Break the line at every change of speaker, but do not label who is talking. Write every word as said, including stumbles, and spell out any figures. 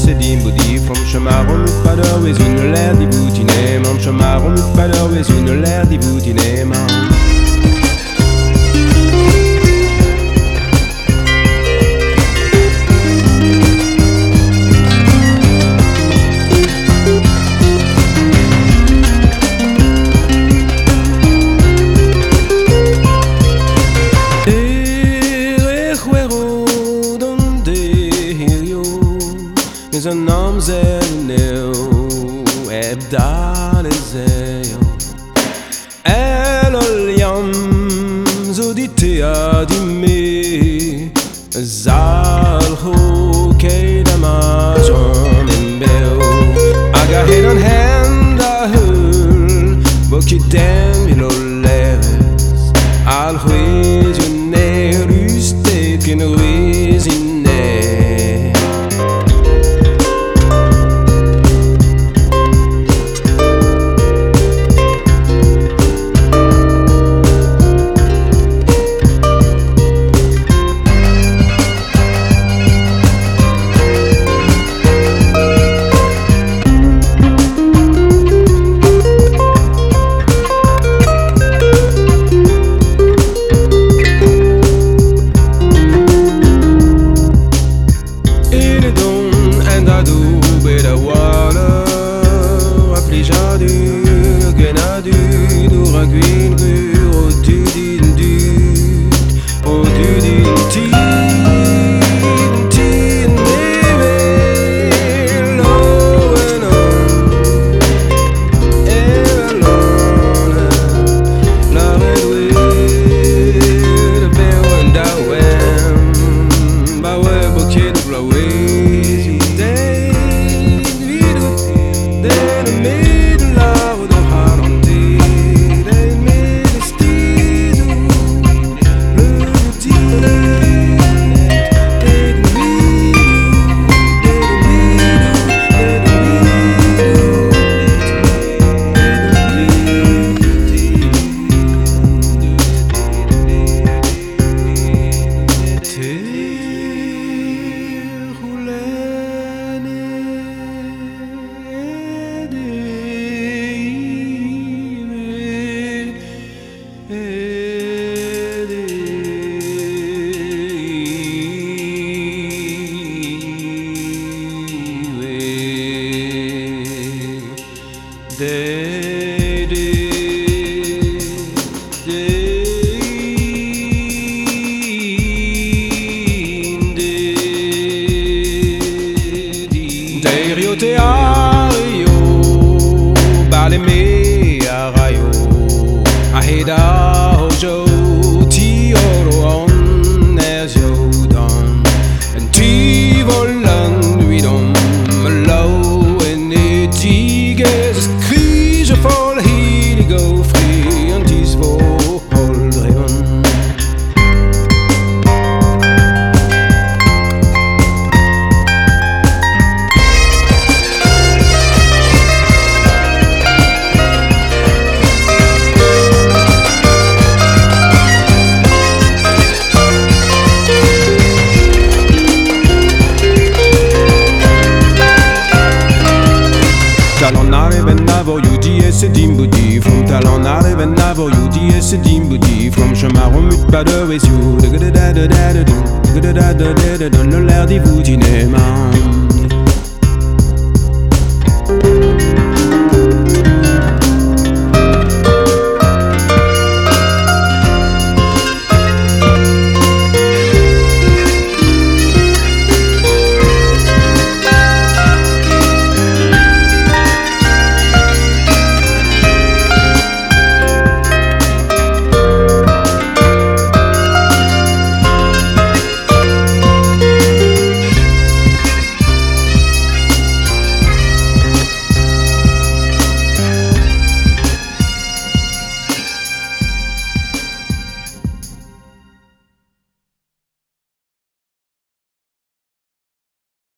esse dimbudi From chamaron mit pader we zun l'air di boutine Mam chamaron mit pader we zun l'air di boutine mam Is een naam zijn nieuw, heb daar is heel. Eloliam, zo die thea die me, zal ho keida mazon in bel. Aga hedan henda hul, boki dem viloleres. Al huiz un nerus teken ruiz in ne. Rio te ario, bale me arayo, aheda hojo ti oro on as yo don, and ti volan we don low and it tiges kriege vol heli go free and tis for hold driven. Talonare venavo you di esse dimbudi From talonare venavo you di esse dimbudi From chamaron mit pader we you da da da da da da da da da da da da l'air di boutine man.